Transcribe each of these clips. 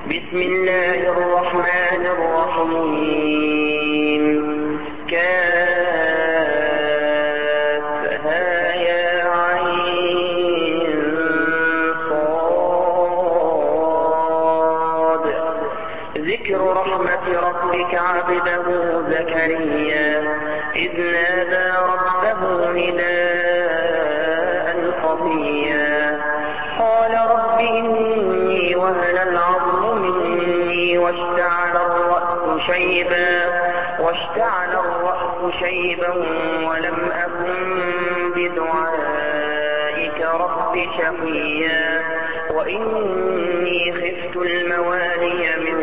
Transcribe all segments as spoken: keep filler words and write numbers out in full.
بسم الله الرحمن الرحيم. كافها يا عين صاد. ذكر رحمة ربك عبده زكريا إذ نادى ربه نداء خفيا قال رب إني وهن العظم مني واشتعل الرأس شيبا واشتعل الرأس شيبا ولم أكن بدعائك رب شقيا وإني خفت الموالي من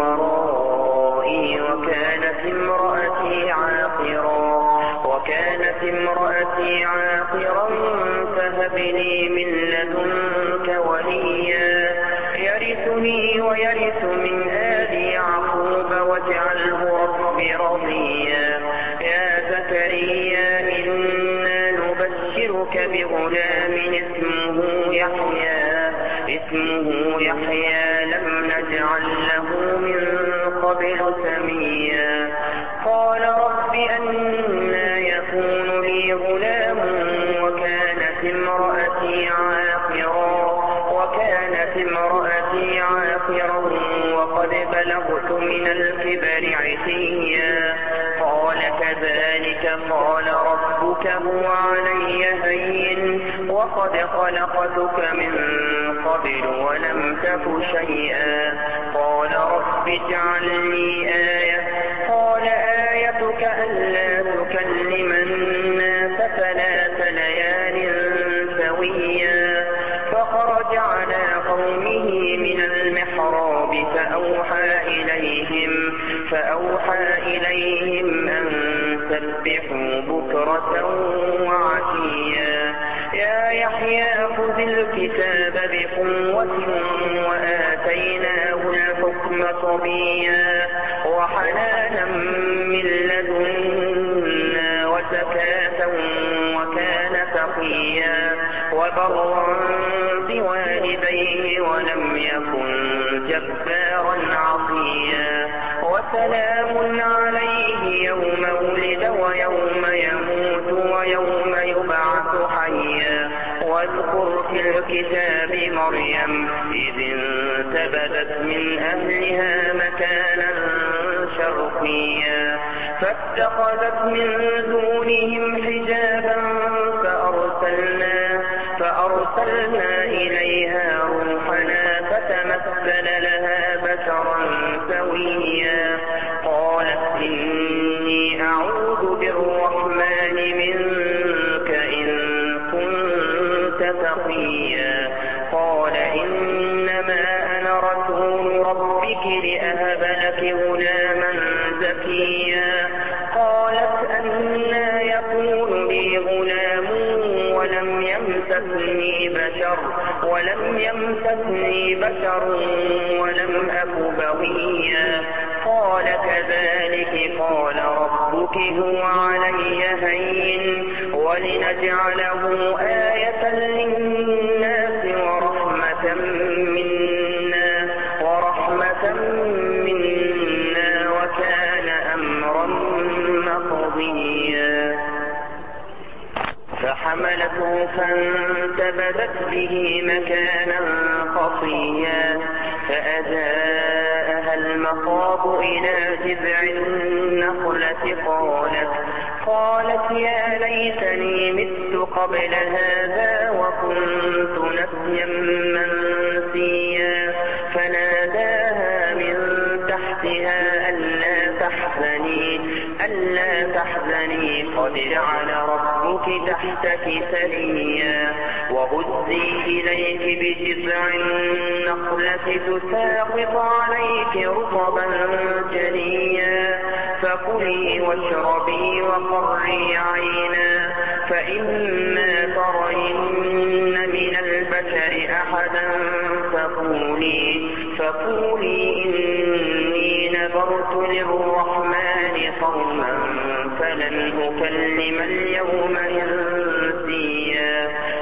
ورائي وكانت امرأتي عاقرا وكانت امرأتي عاقرا فهب لي من لدنك وليا يرثني ويرث من آل يعقوب واجعله رب رضيا. يا زكريا إنا نبشرك بغلام اسمه يحيى اسمه يحيى لم نجعل له من قبل سميا. قال رب أنى يكون لي غلام وكانت امرأتي عاقرا وكانت امرأتي عاقرا وقد بلغت من الكبر عتيا. قال كذلك قال ربك هو علي هين وقد خلقتك من قبل ولم تك شيئا. قال رب اجعل لي آية قال آيتك ألا تكلم الناس ثلاث ليال سويا. فخرج على قومه من المحراب فأوحى إليهم فأوحى إليهم أن سبحوا بكرة وعشيا. يا يحيى خذ الكتاب بقوة وآتيناه الحكم صبيا وحنانا من لدنا وزكاة وكان تقيا وبرا بوالديه ولم يكن جبارا عصيا. وسلام عليه يوم ولد ويوم يموت ويوم يبعث حيا. واذكر في الكتاب مريم إذ انتبذت من أهلها مكانا شرقيا فاتخذت من دونهم حجابا فأرسلنا فأرسلنا إليها روحنا فتمثل لها بشرا سويا. قالت إني أعوذ بالرحمن منك إن كنت تقيا. قال إنما أنا رسول ربك لأهب لك غلاما زكيا. قالت أنى يكون لي غلام ولم يمسسني بشر ولم يمسسني بشر ولم أك بغيا. قال كذلك قال ربك هو علي هين ولنجعله آية للناس ورحمة منا ورحمة منا وكان أمرا مقضيا. فحملته فانتبذت به مكانا قصيا فأجاءها المخاض إلى جذع النخلة قالت قالت يا ليتني مت قبل هذا وكنت نسيا منسيا. فناداها من تحتها ألا تحزني ألا تحزني قد جعل ربك تحتك سريا. وهزي إليك بجذع النخلة تساقط عليك رطبا جنيا. فكلي واشربي وقري عينا فإما ترين من البشر أحدا فقولي فقولي إني نذرت للرحمن صوما فلن أكلم اليوم إنسيا.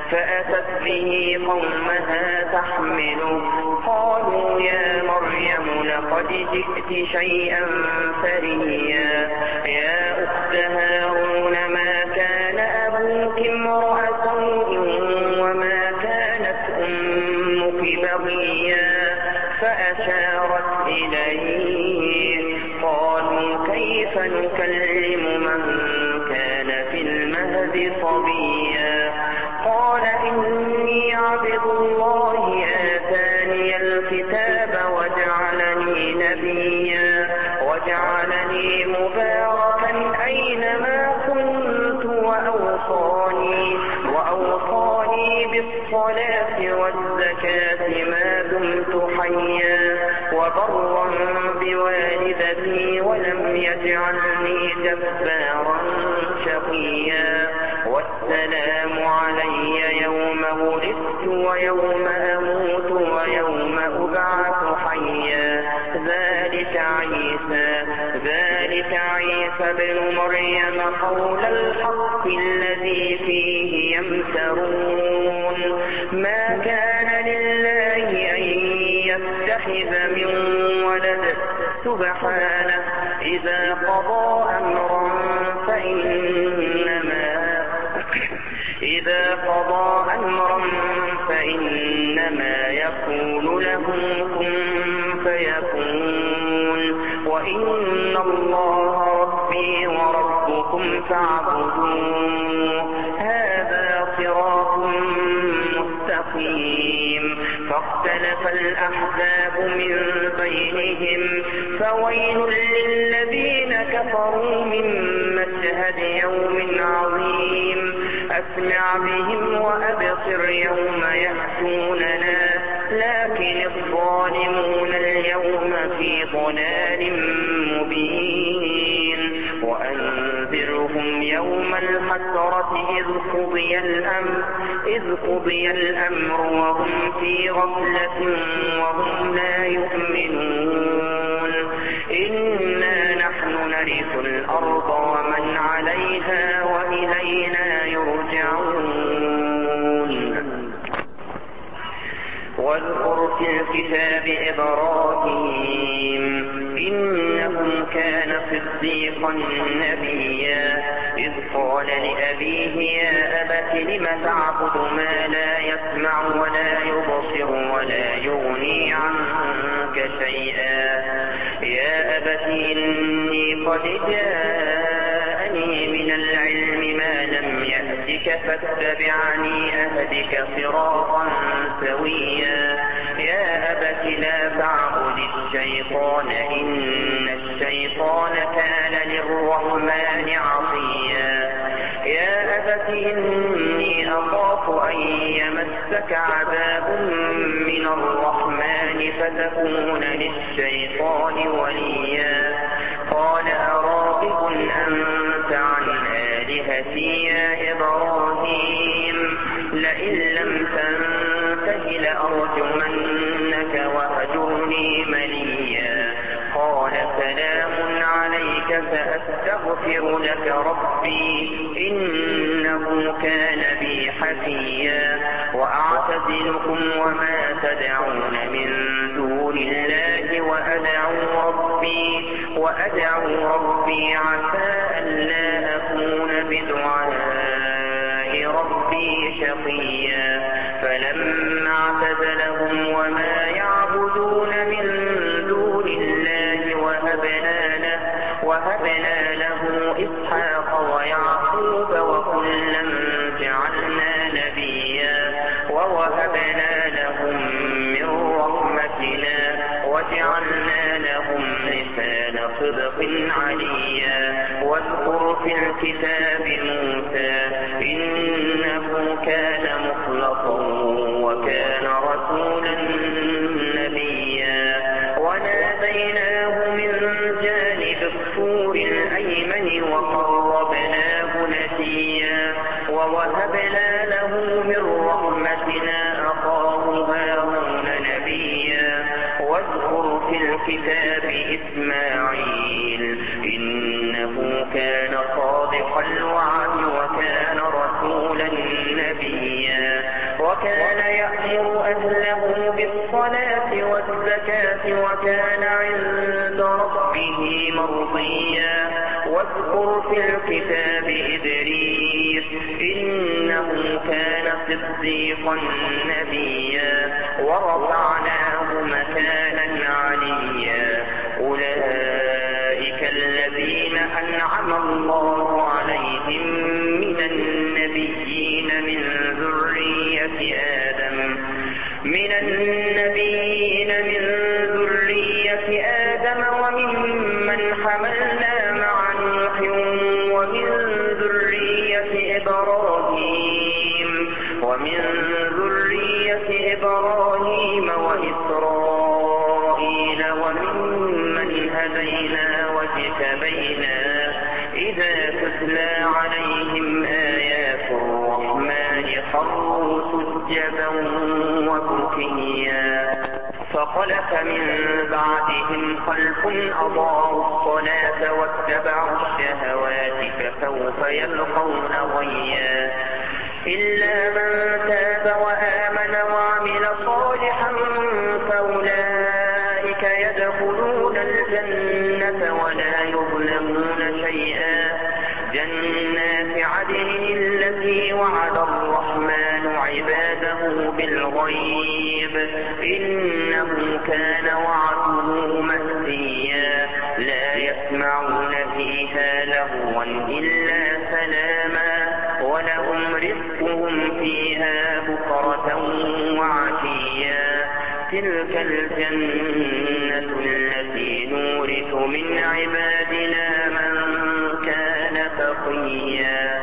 فأتت به قومها تحمله قالوا يا مريم لقد جئت شيئا فريا يا أخت هارون ما كان أبوك امرأ سوء وما كانت أمك بغيا فأشارت إليه قالوا كيف نكلم من كان في المهد صبيا قال إني عبد الله آتاني الكتاب وجعلني نبيا وجعلني مباركا أينما كنت وأوصاني وأوصاني بالصلاة والزكاة ما دمت حيا وبرا بوالدتي ولم يجعلني جبارا شقيا والسلام علي يوم ولدت ويوم أموت ويوم أبعث حيا ذلك عيسى ذلك عيسى بن مريم قول الحق الذي فيه يمترون ما كان لله أن يتخذ من ولد سبحانه إذا قضى أمرا فإنما إذا قضى أمرا فإنما يقول له كن فيكون وإن الله ربي وربكم فاعبدوه هذا صراط مستقيم فاختلف الأحزاب من بينهم فويل للذين كفروا من مشهد يوم عظيم أسمع بهم وأبصر يوم يأتوننا لكن الظالمون اليوم في ضلال مبين وأنذرهم يوم الحسرة إذ قضي الأمر إذ قضي الأمر وهم في غفلة وهم لا يؤمنون إنا نحن نرث الأرض ومن عليها وإلينا يرجعون واذكر في الكتاب إبراهيم إنه كان صديقا نبيا إذ قال لأبيه يا أبت لم تعبد ما لا يسمع ولا يبصر ولا يغني عنك شيئا يا أبت إني قد جاءني من العلم ما لم يأتك فاتبعني أهدك صراطا سويا يا أبت لا تعبد الشيطان إن الشيطان كان للرحمن عصيا يا أبت إني أخاف أن يمسك عذاب من الرحمن فتكون للشيطان وليا قال أراغب أنت عن آلهتي يا إبراهيم لئن لم تنته لأرجمنك وهجرني مليا قال سلام عليك سأستغفر لك ربي إنه كان بي حفيا وأعتزلكم وما تدعون من دون الله وأدعو ربي وأدعو ربي عسى ألا أكون بدعاء ربي شقيا فلما اعتزلهم وما يعبدون من دون الله وهبنا له وهبنا له إسحاق ويعقوب وكلا جعلنا نبيا ووهبنا لهم من رحمتنا وجعلنا لهم لسان صدق عليا واذكر في الكتاب موسى إنه كان مخلصا وكان رسولا نبيا وناديناه من جانب الطور الأيمن وقربناه نجيا ووهبنا له من رحمتنا أخاه هارون نبيا واذكر في الكتاب إسماعيل إنه كان صادق الوعد وكان رسولا نبيا وكان يأمر أهله بالصلاة والزكاة وكان عند ربه مرضيا. واذكر في الكتاب إدريس إنه كان صديقا نبيا ورفعناه مكانا عليا. أولئك الذين أنعم الله عليهم من النبيين من ذرية آدم من النبيين من ذرية آدم وممن حملنا مع نوح ومن ذرية إبراهيم ومن ذرية إبراهيم وإسرائيل وممن هدينا واجتبينا. إذا تتلى عليهم آيات الرحمن خروا سجدا وبكيا. فخلف من بعدهم خلف أضاعوا الصلاة واتبعوا الشهوات فسوف يلقون غيا. إلا من تاب وآمن وعمل صالحا فأولئك يدخلون الجنة ولا يظلمون شيئا. جنات عدن التي وعد الرحمن عباده بالغيب إنه كان وعده مأتيا. لا يسمعون فيها لغوا إلا سلاما ولهم رزقهم فيها بكرة وعشيا. تلك الجنة التي نورث من عبادنا من كان تقيا.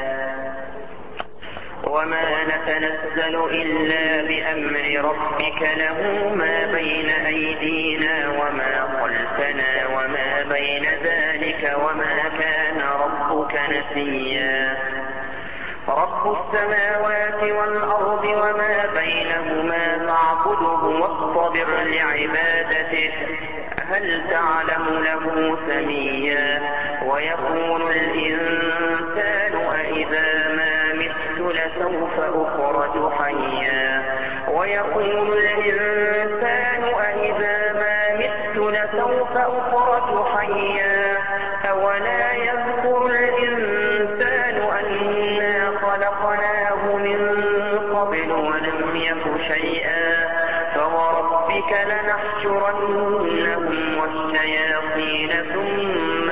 وما نتنزل إلا بأمر ربك له ما بين أيدينا وما خلفنا وما بين ذلك وما كان ربك نسيا. رب السماوات والأرض وما بينهما فاعبده واصطبر لعبادته هل تعلم له سميا. ويقول الإنسان أإذا ما مت لسوف أخرج حيا. ويقول الإنسان أإذا ما مت لسوف أخرج حيا. أولا يذكر الإنسان أنا خلقناه من قبل ولم يك شيئا. فوربك لنحشرنهم والشياطين ثم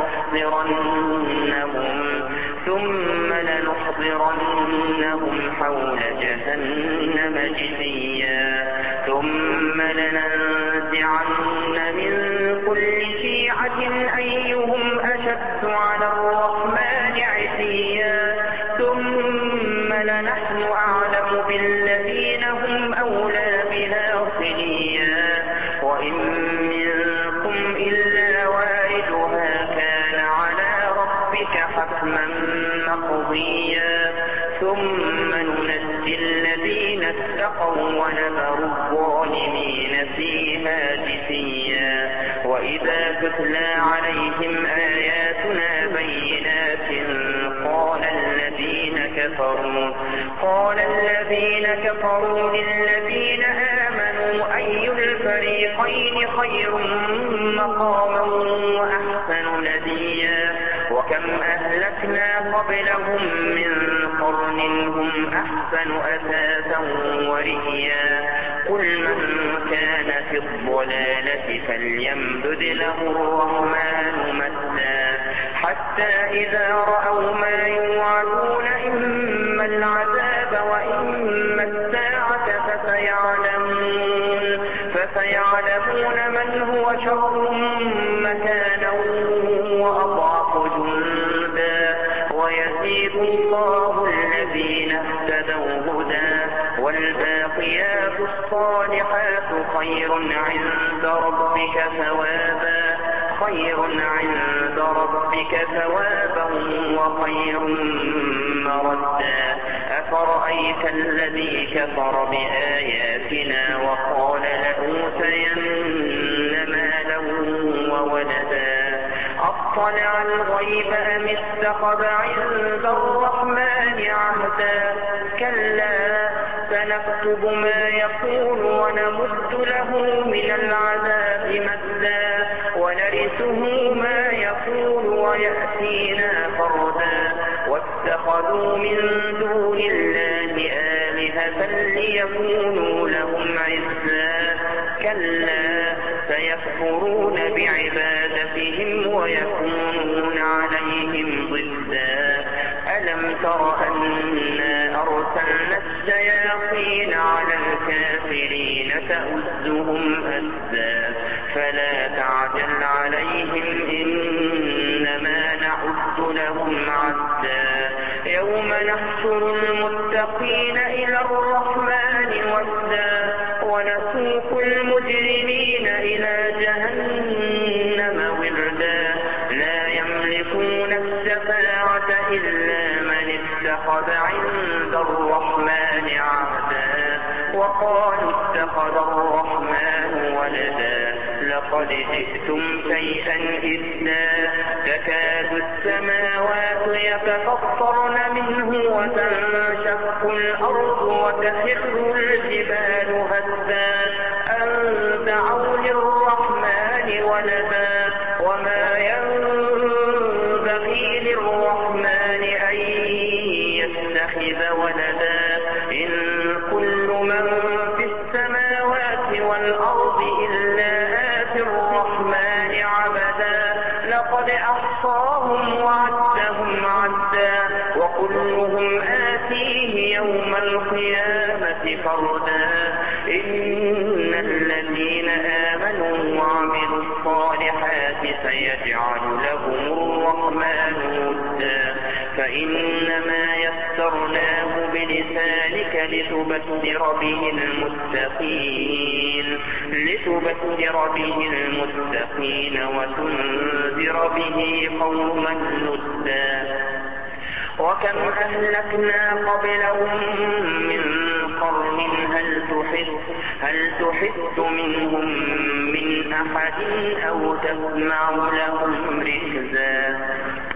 لنحضرنهم ثم لنحضرنهم حول جهنم جثيا. ثم لننزعن من كل شيعة أيهم أشد على الرحمن عتيا. ثم لنحن أعلم بالذين هم أولى بها صليا. وإن منكم إلا واردها كان على ربك حتما مقضيا. ثم ننجي الذين اتقوا ونذر الظالمين فيها جثيا. وإذا تتلى عليهم آياتنا بينات قال الذين كفروا قال الذين كفروا للذين آمنوا أي الفريقين خير مقاما وأحسن نديا. وكم أهلكنا قبلهم من قرن هم أحسن أثاثا ورئيا. قل من كان في الضلالة فليمدد له الرحمن مدا حتى إذا رأوا ما يوعدون إما العذاب وإما الساعة فسيعلمون فسيعلمون من هو شر مكانا وأضعف جندا. ويزيد الله الذين اهتدوا هدى والباقيات الصالحات خير عند ربك ثوابا خير عند ربك ثوابا وخير مردا. أفرأيت الذي كفر بآياتنا وقال لأوتين مالا وولدا أطلع الغيب أم اتخذ عند الرحمن عهدا. كلا سنكتب ونكتب ما يقول ونمد له من العذاب مدا ونرثه ما يقول ويأتينا فردا واتخذوا من دون الله آلهة ليكونوا لهم عزا كلا سيكفرون بعبادتهم ويكونون عليهم ضدا ألم تر أنا أرسلنا الشياطين على الكافرين تؤزهم أزا فلا تعجل عليهم إنما نعد لهم عدا يوم نحشر المتقين إلى الرحمن وفدا ونسوق المجرمين إلى جهنم وردا لا يملكون الشفاعة إلا من اتخذ عند الرحمن عهدا وقالوا اتخذ الرحمن ولدا لقد جئتم شيئا إدا تكاد السماوات يتفطرن منه وتنشق الأرض وتخر الجبال هدا أن دعوا للرحمن ولدا وما ينبغي للرحمن أن يتخذ ولدا إن كل من في السماوات والأرض إلا آتي الرحمن عبدا لقد أحصاهم وعدهم عدا وكلهم آتيه يوم القيامة فردا إن الذين آمنوا وعملوا الصالحات سيجعل لهم الرحمن ودا فإنما يسرناه بلسانك لتبشر به المتقين لتبشر به المتقين وتنذر به قوما لدا وكم أهلكنا قبلهم من قرن هل تحس هل تحس منهم من أحد أو تسمع لهم ركزا